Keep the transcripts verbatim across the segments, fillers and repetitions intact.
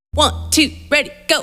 One, two, ready, go.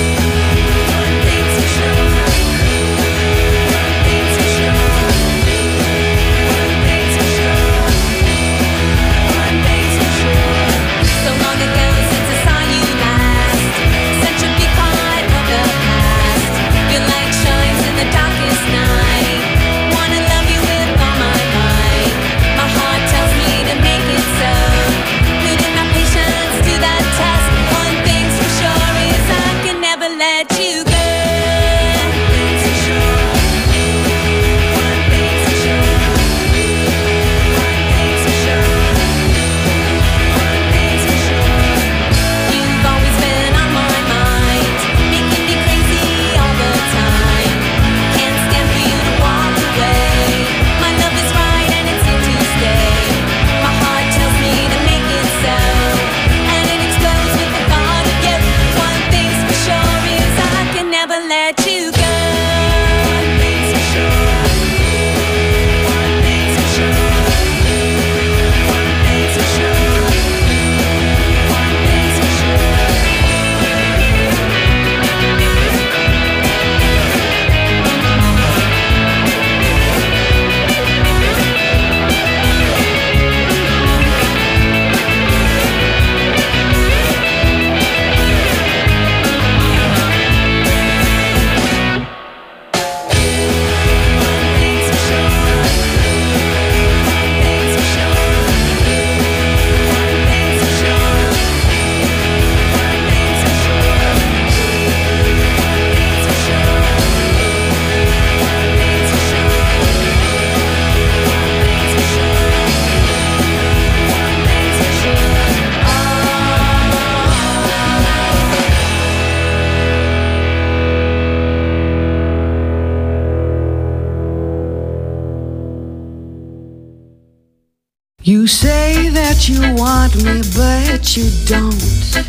You say that you want me, but you don't.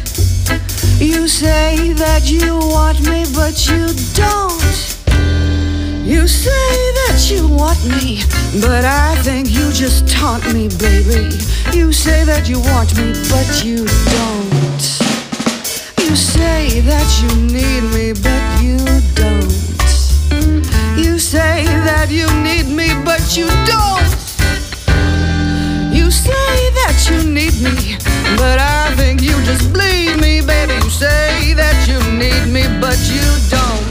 You say that you want me, but you don't. You say that you want me, but I think you just taunt me, baby. You say that you want me, but you don't. You say that you need me, but you don't. You say that you need me, but you don't. You say that you need me, but I think you just bleed me, baby. You say that you need me, but you don't.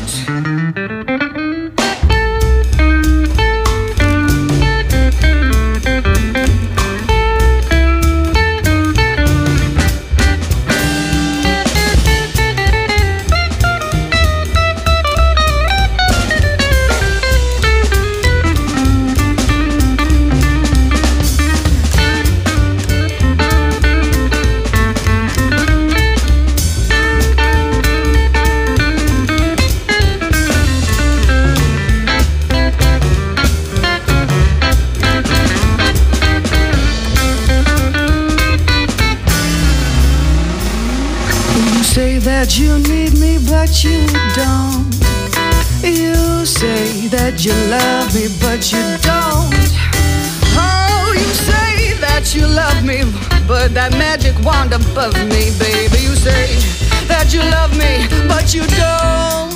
That you need me, but you don't. You say that you love me, but you don't. Oh, you say that you love me, but that magic wand above me, baby. You say that you love me, but you don't.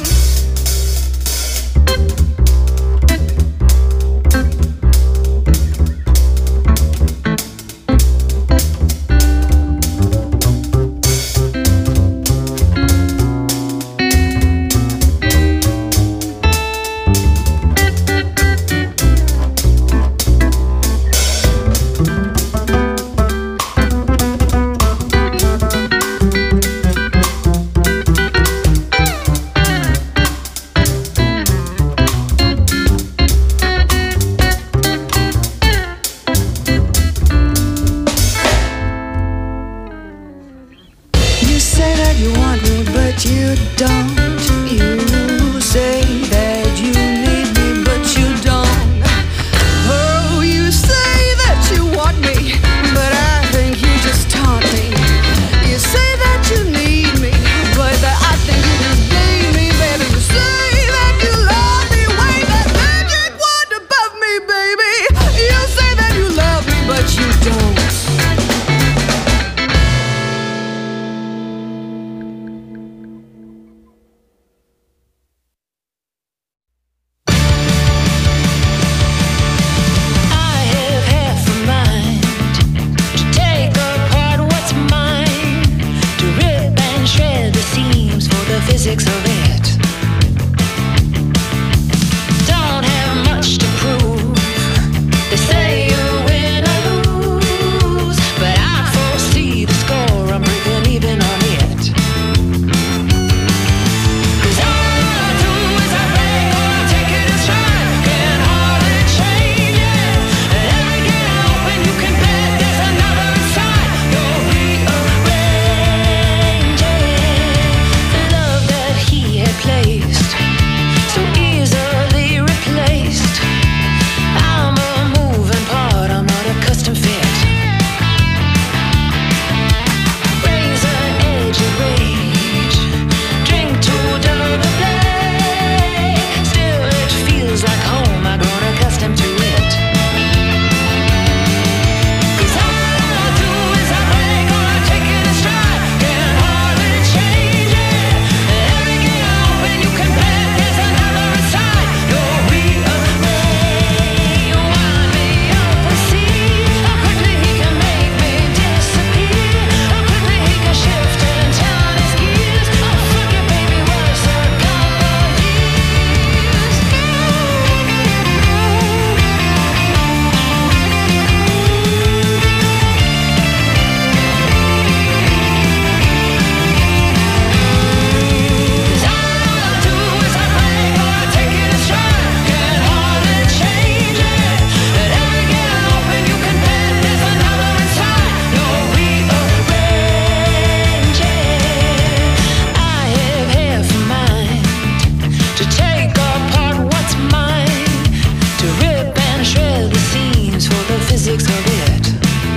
basics of it.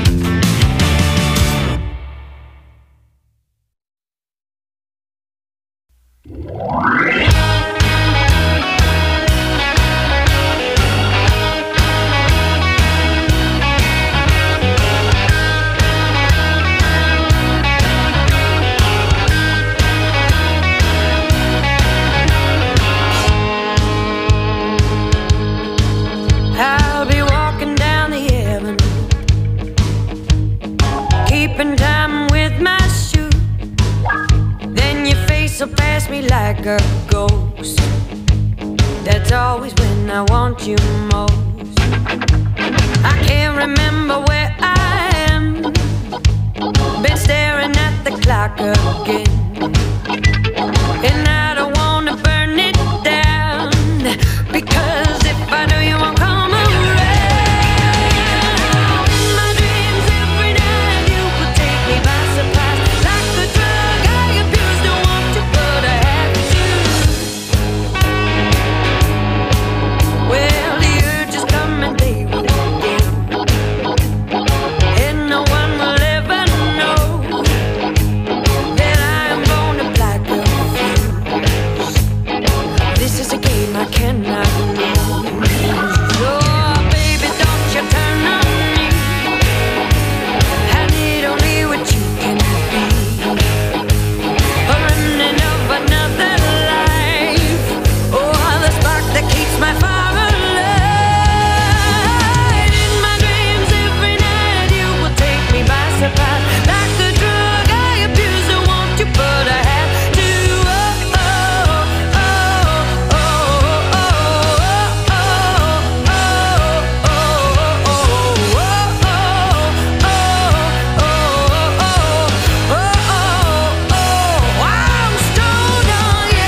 Like a ghost. That's always when I want you most. I can't remember where I am. Been staring at the clock again, and I don't wanna burn it down, because if I do you won't come around. In my dreams every night you could take me by surprise. Like a drug I abuse, don't want to, but I have to. Well, the urge is coming, they will again, and no one will ever know that I am born to black a fuse. This is a game I cannot lose. Oh, baby, don't you turn on me. I need only what you can be. A remnant of another life. Oh, the spark that keeps my fire alive. In my dreams every night you will take me by surprise. Like a drug I abuse, don't want you, but I have to. Oh, oh, oh, oh, oh, oh, oh, oh, oh, oh, oh, I'm stoned on you.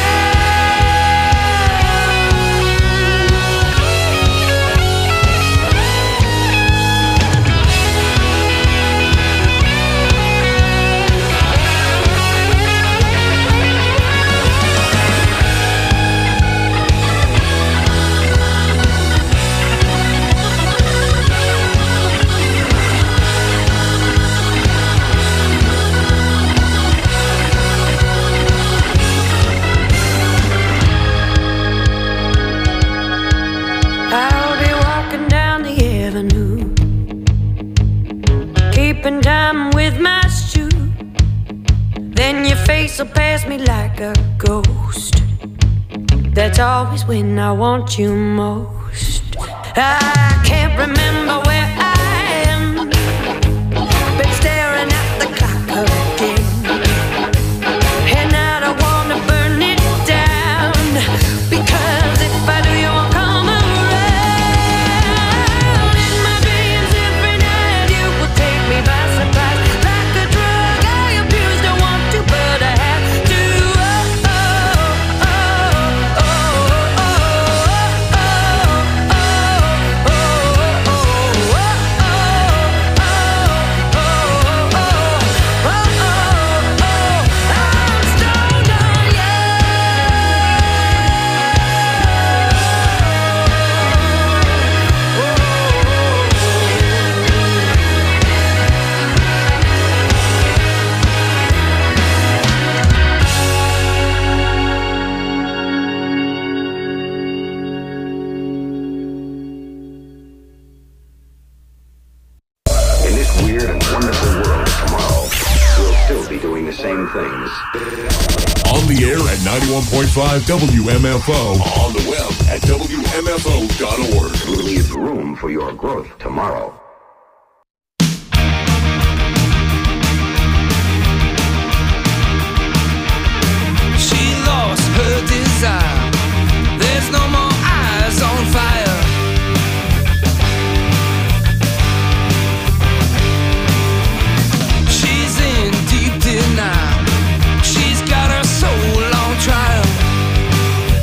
I'll be walking down the avenue, keeping time with my shoe. Then your face will pass me like a ghost. That's always when I want you most. I can't remember where I am. Been staring at the clock again, and I don't wanna burn it down, because if I do you won't come around. In my dreams every night you will take me by surprise. Like a drug I abuse, don't want to, but I have to. Oh, oh, oh, oh, oh, oh, oh, oh, oh, I'm stoned on you. In this weird and wonderful world of tomorrow, we'll still be doing the same things. On the air at ninety-one point five W M F O. On the web at W M F O dot org. We'll leave room for your growth tomorrow. She lost her desire. There's no more eyes on fire. She's in deep denial. She's got her soul on trial.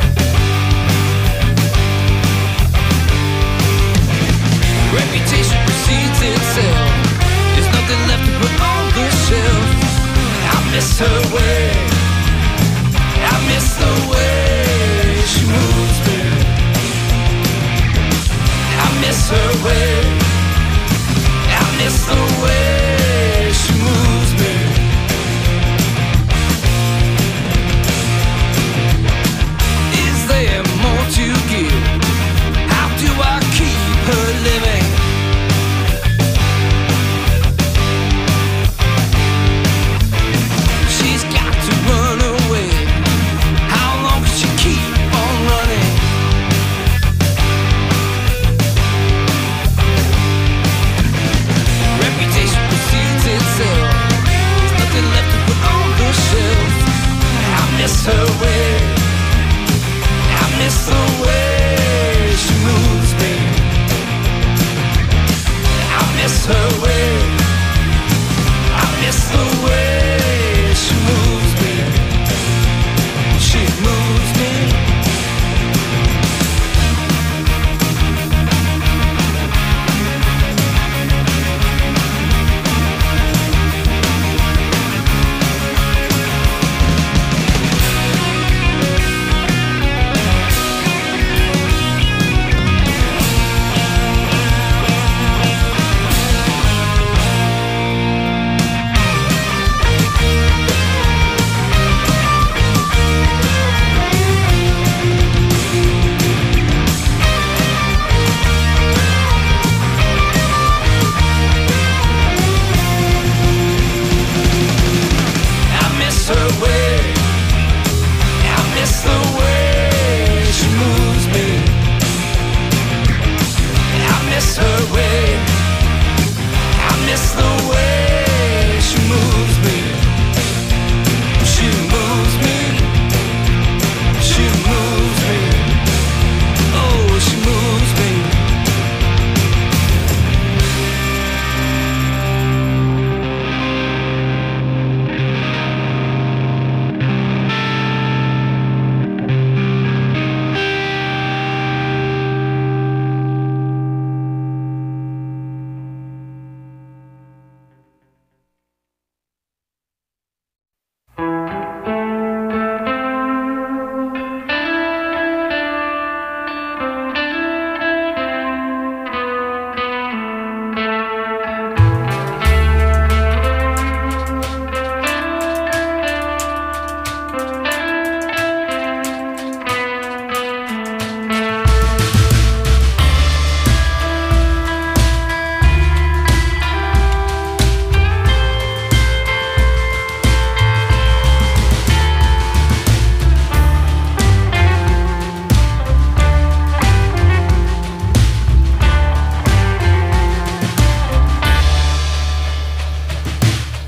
Reputation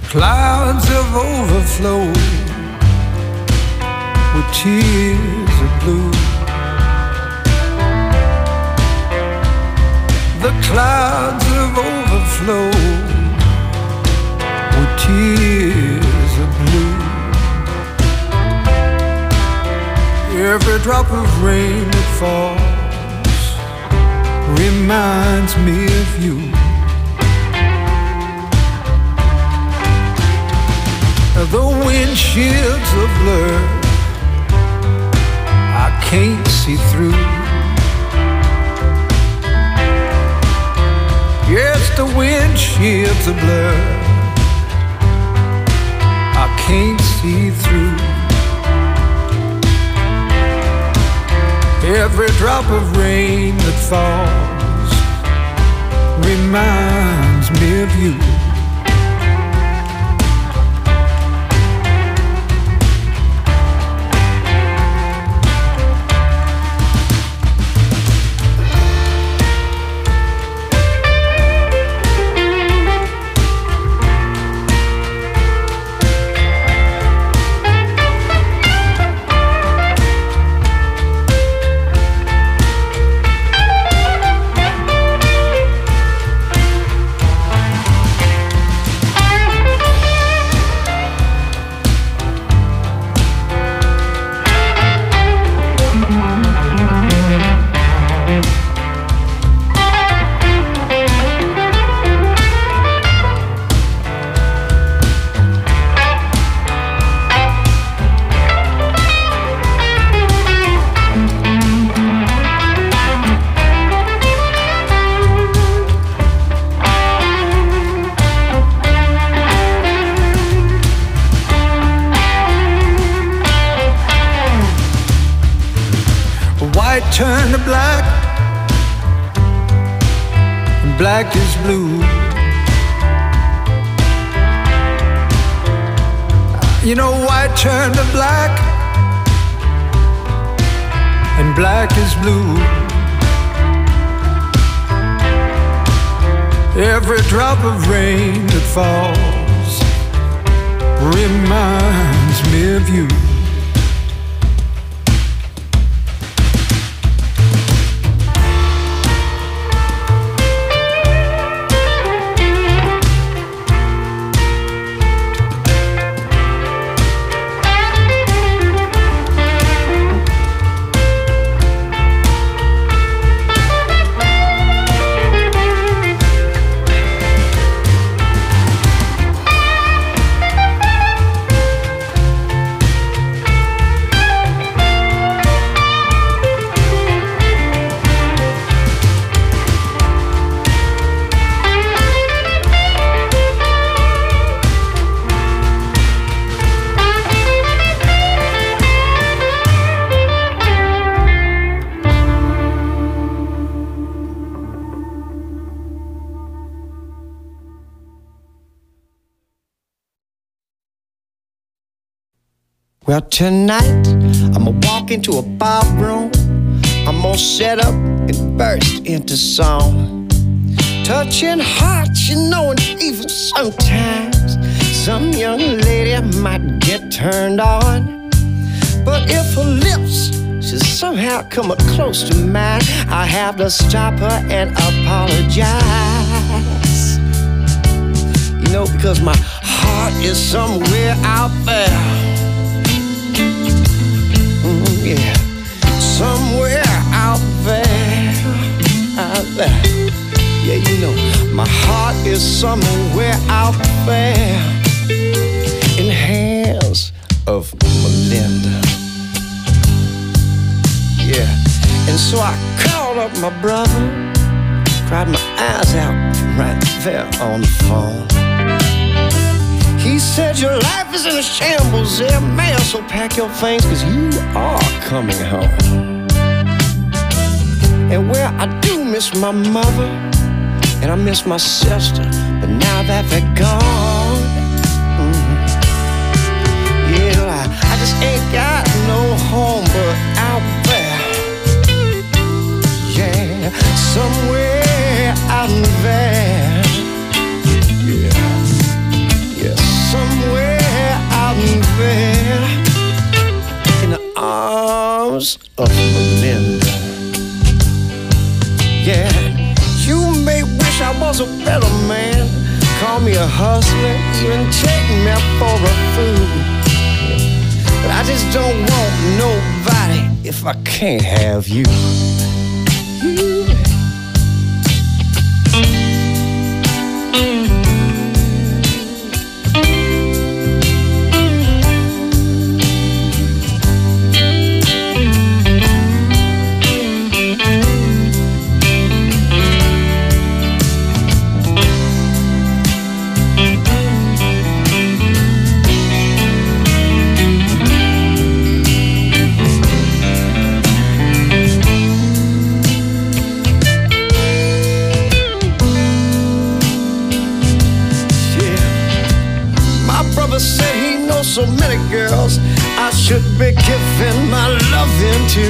Clouds have overflowed with tears of blue. The clouds have overflowed with tears of blue. Every drop of rain that falls reminds me of you. The windshields are blurred, I can't see through. Yes, the windshields are blurred, I can't see through. Every drop of rain that falls reminds me of you. Turn to black, and black is blue. You know, white turned to black, and black is blue. Every drop of rain that falls reminds me of you. Well, tonight, I'ma walk into a ballroom. I'm gonna set up and burst into song. Touching hearts, you know, and even sometimes some young lady might get turned on. But if her lips should somehow come up close to mine, I have to stop her and apologize. You know, because my heart is somewhere out there. Yeah, somewhere out there, out there. Yeah, you know, my heart is somewhere out there in the hands of Melinda. Yeah, and so I called up my brother, cried my eyes out right there on the phone. He said, your life is in a shambles there, man, so pack your things, cause you are coming home. And where I do miss my mother, and I miss my sister, but now that they're gone, mm-hmm. Yeah, I, I just ain't got no home but out there. Yeah, somewhere out there. Yeah, yes. memories of Melinda. Yeah, you may wish I was a better man, call me a hustler, even take me for a fool. But I just don't want nobody if I can't have you. You. Said he knows so many girls I should be giving my loving to,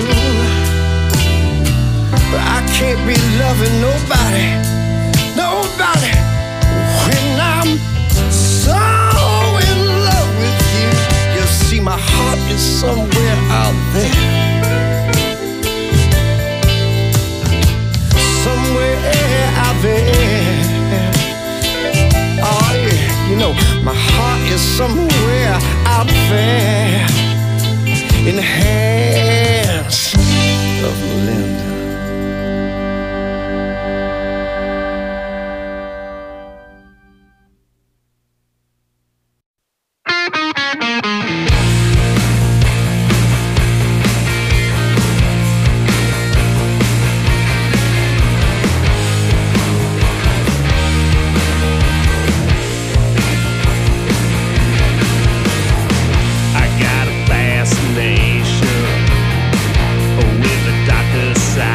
but I can't be loving nobody, nobody when I'm so in love with you. You see, my heart is somewhere out there, somewhere out there. Oh yeah, you know, my heart is somewhere out there in the hands of Melinda. With the darker side.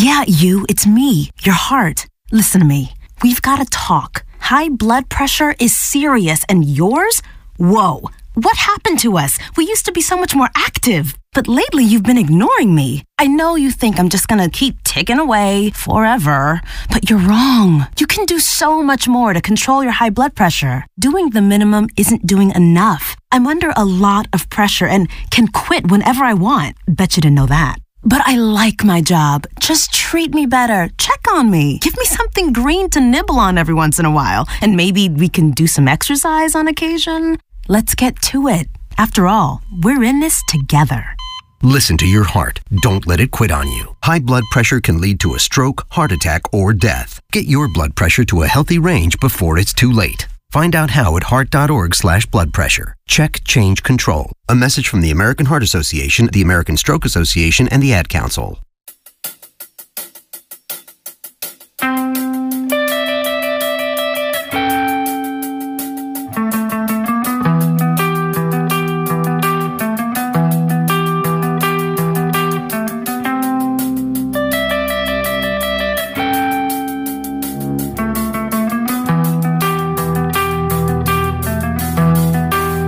Yeah, you, it's me, your heart. Listen to me. We've got to talk. High blood pressure is serious, and yours? Whoa. What happened to us? We used to be so much more active. But lately, you've been ignoring me. I know you think I'm just gonna keep ticking away forever, but you're wrong. You can do so much more to control your high blood pressure. Doing the minimum isn't doing enough. I'm under a lot of pressure and can quit whenever I want. Bet you didn't know that. But I like my job. Just treat me better. Check on me. Give me something green to nibble on every once in a while. And maybe we can do some exercise on occasion. Let's get to it. After all, we're in this together. Listen to your heart. Don't let it quit on you. High blood pressure can lead to a stroke, heart attack, or death. Get your blood pressure to a healthy range before it's too late. Find out how at heart.org slash blood pressure. Check, change, control. A message from the American Heart Association, the American Stroke Association, and the Ad Council.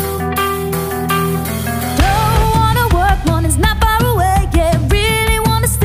Don't wanna work, money's not far away. Yeah, really wanna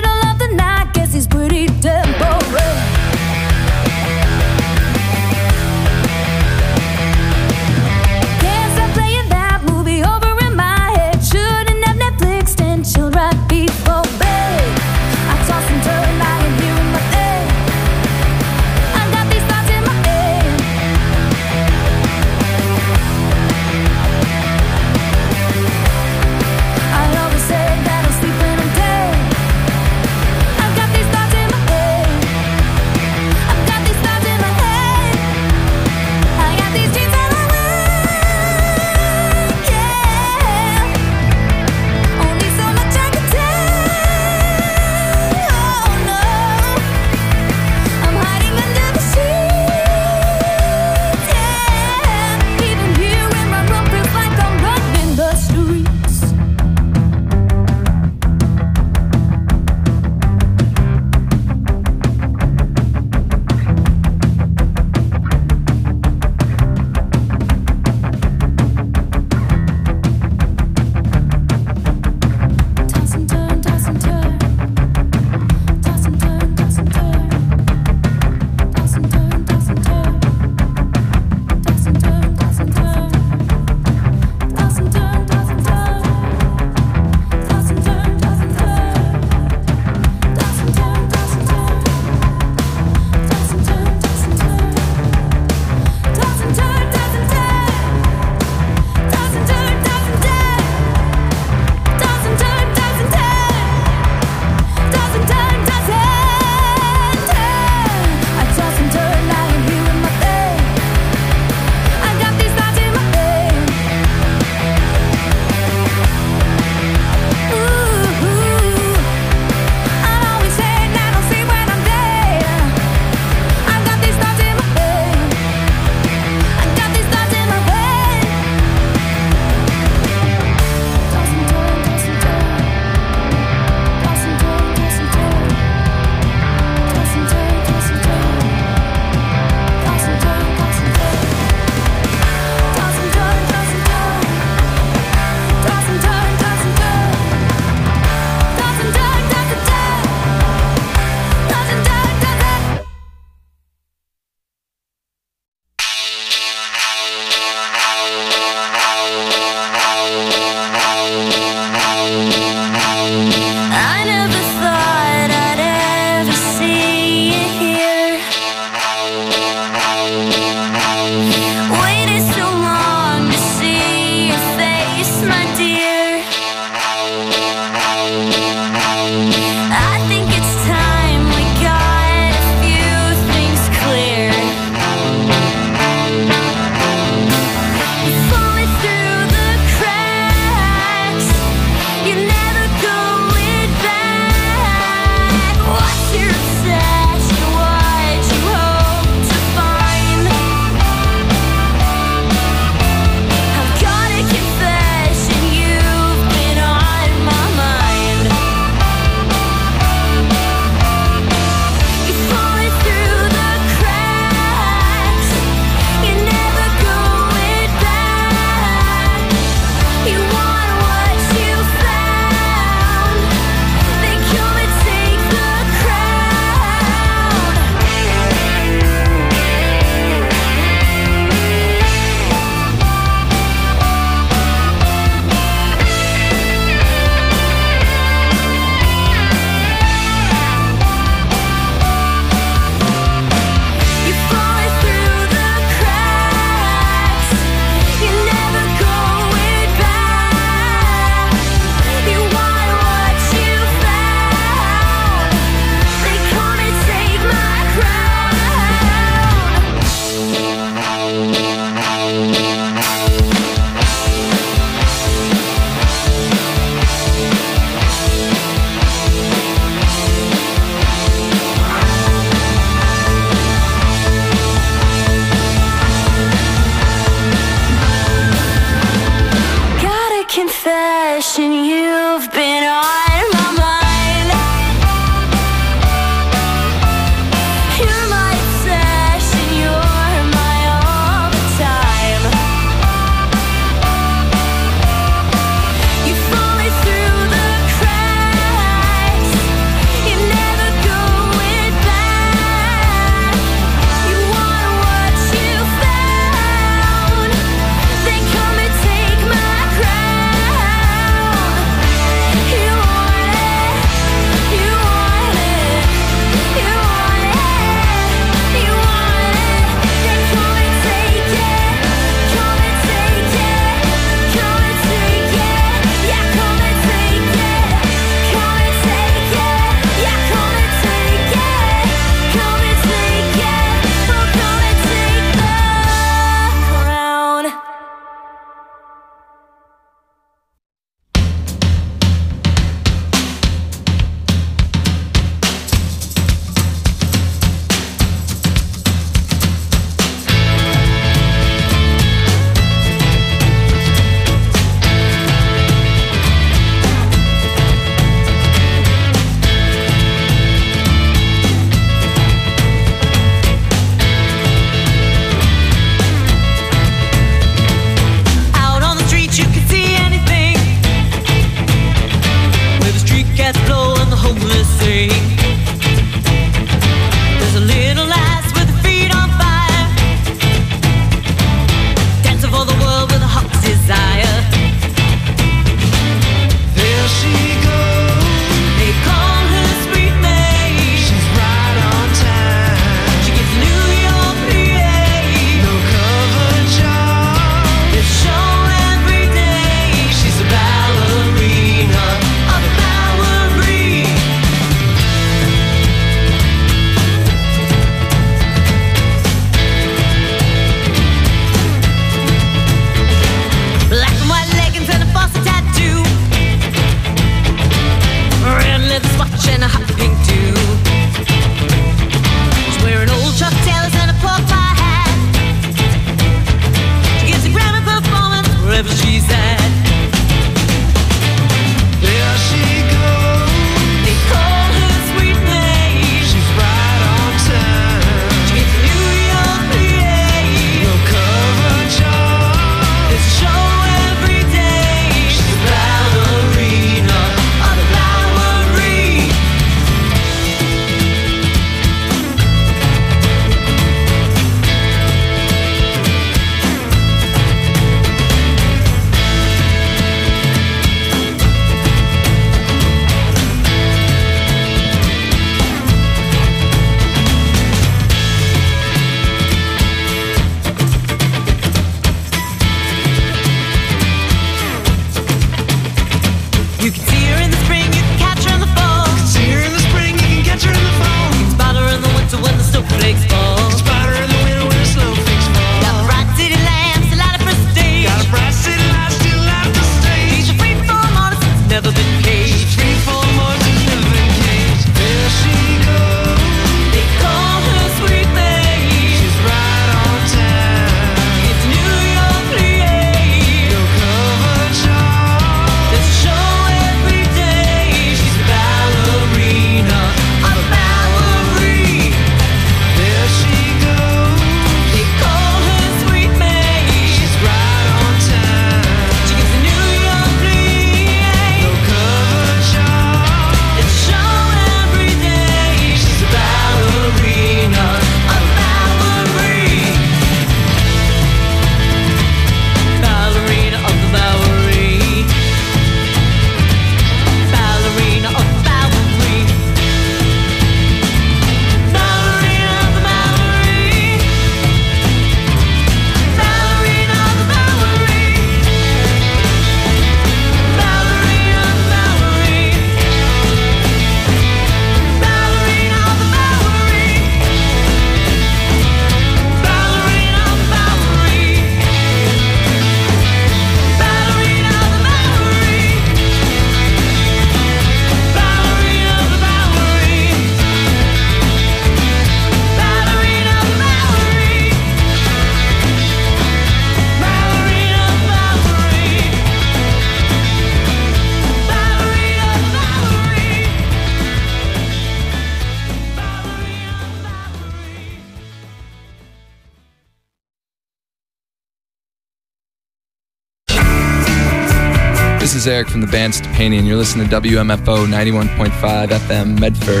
is Eric from the band Stepanian. You're listening to W M F O ninety-one point five F M Medford.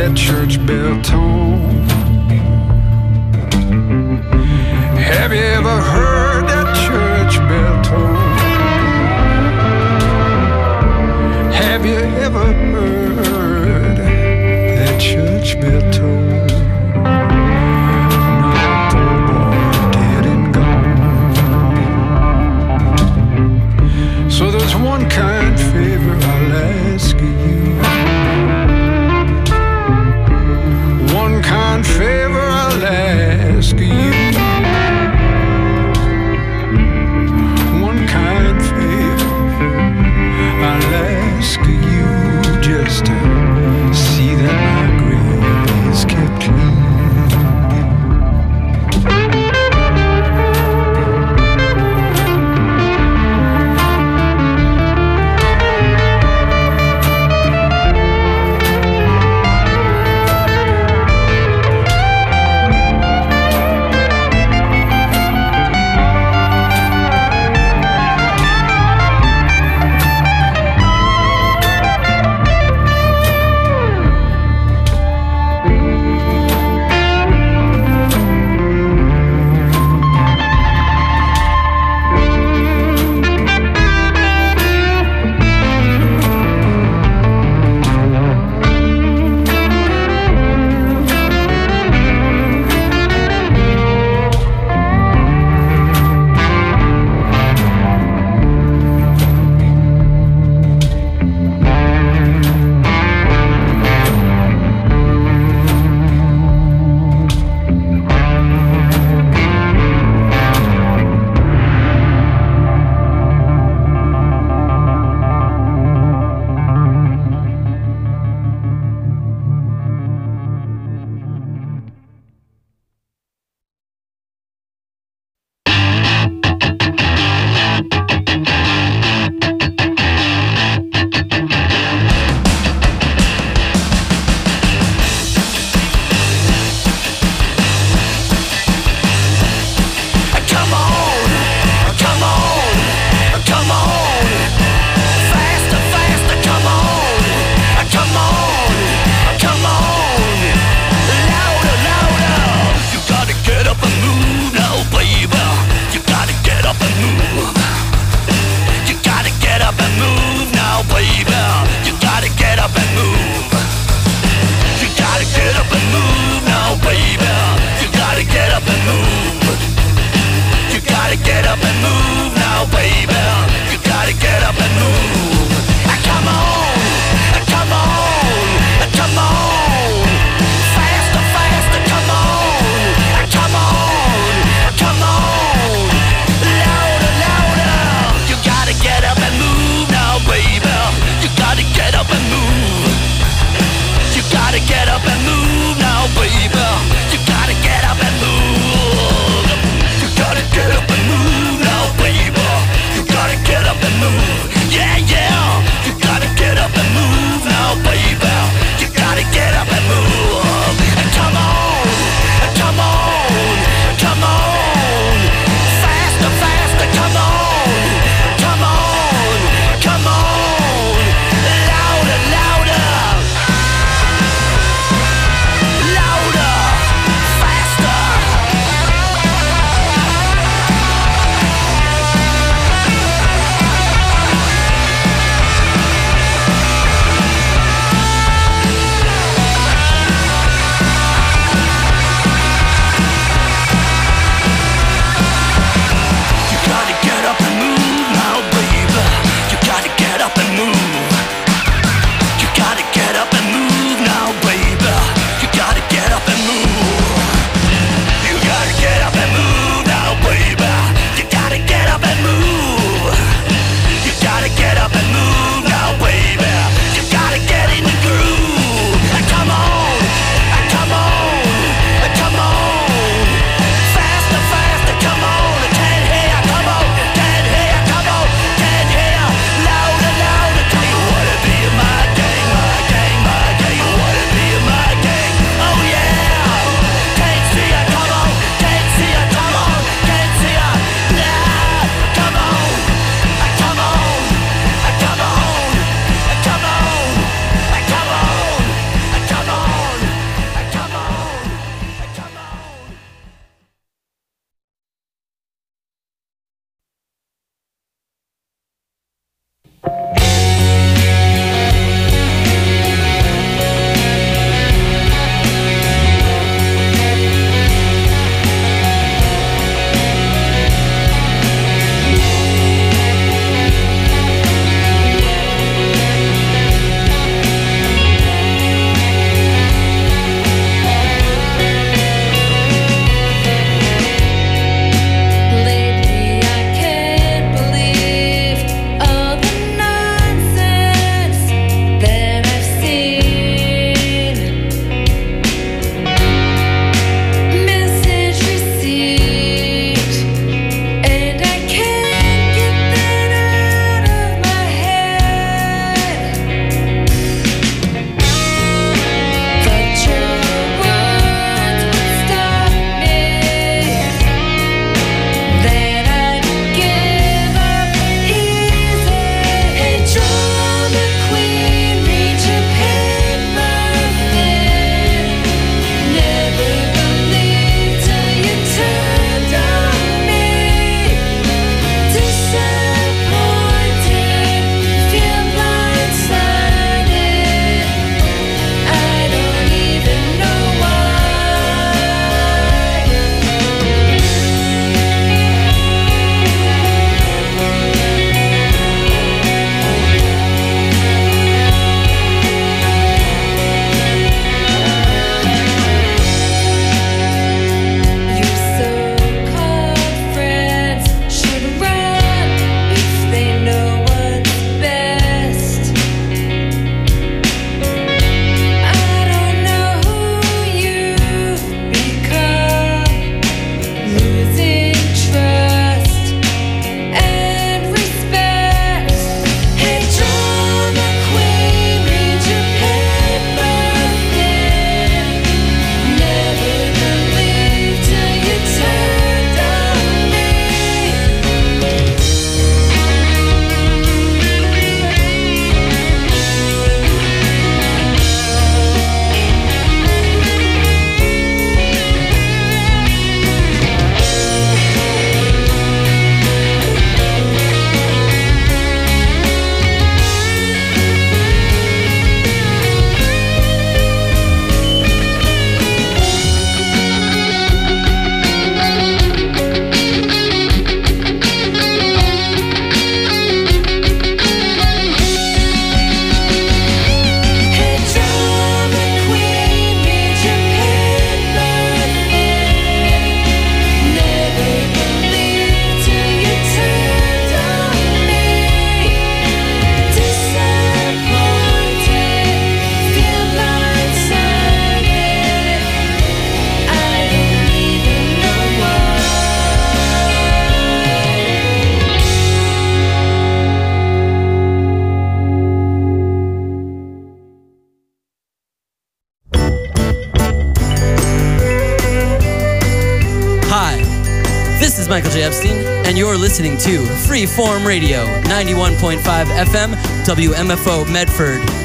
that church bell tone? Have you ever heard that church bell tone? Have you ever heard that church bell tone? So there's one kind favor I'll ask you. One kind favor I'll ask you. One kind favor I'll ask you, just to see that my grave is kept clean. Yeah, yeah. Michael J. Epstein, and you're listening to Freeform Radio, ninety-one point five F M, W M F O Medford.